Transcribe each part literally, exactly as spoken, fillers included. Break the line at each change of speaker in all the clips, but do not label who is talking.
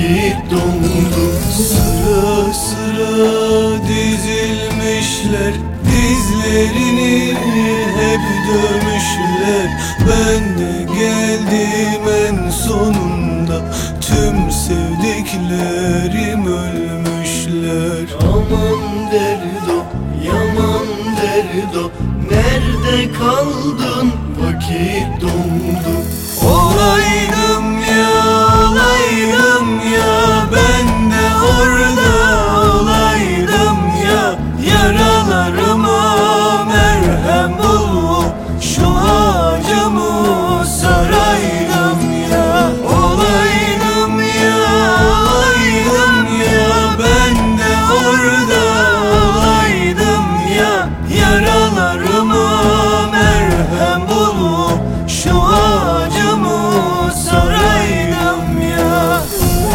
vakit dondu. Sıra sıra dizilmişler, dizlerini hep dövmüşler. Ben de geldim en sonunda, tüm sevdiklerim ölmüşler. Aman derdo, yaman derdo, nerede kaldın, vakit dondu. Olaydım ya, olaydım ya, ben de orada olaydım ya. Yaralarıma merhem bul, şu acımı saraydım ya. Olaydım ya, olaydım ya, ben de orada olaydım ya. Yaralarıma merhem bul, şu acımı saraydım ya.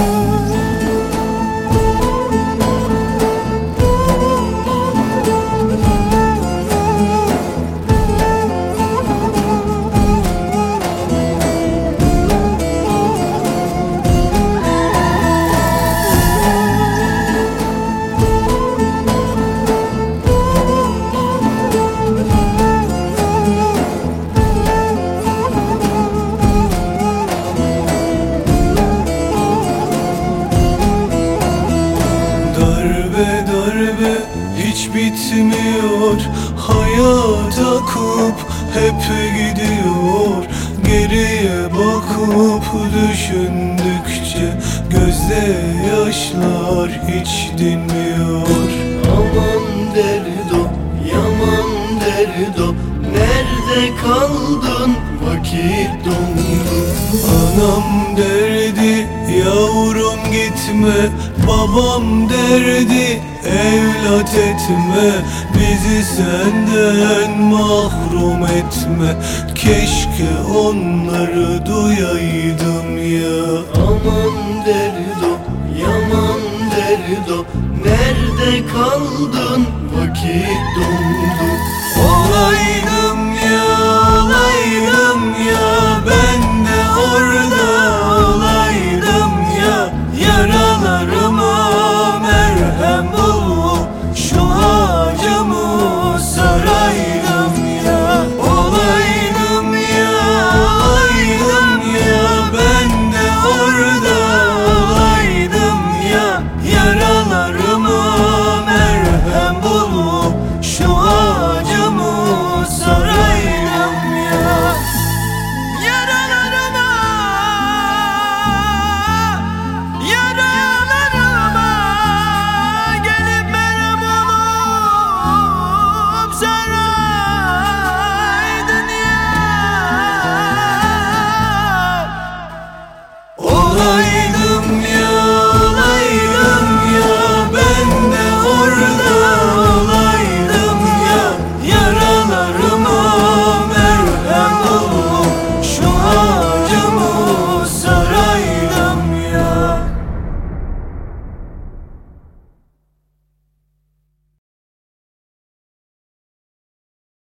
Darbe darbe hiç bitmiyor, hayat akıp hep gidiyor. Geriye bakıp düşündükçe gözde yaşlar hiç dinmiyor. Aman derdo, yaman derdo, nerede kaldın, vakit dondu. Anam derdi, yavrum gitme, babam derdi, evlat etme, bizi senden mahrum etme. Keşke onları duyaydım ya. Aman derdo, yaman derdo, nerede kaldın, vakit dondu. Olaydım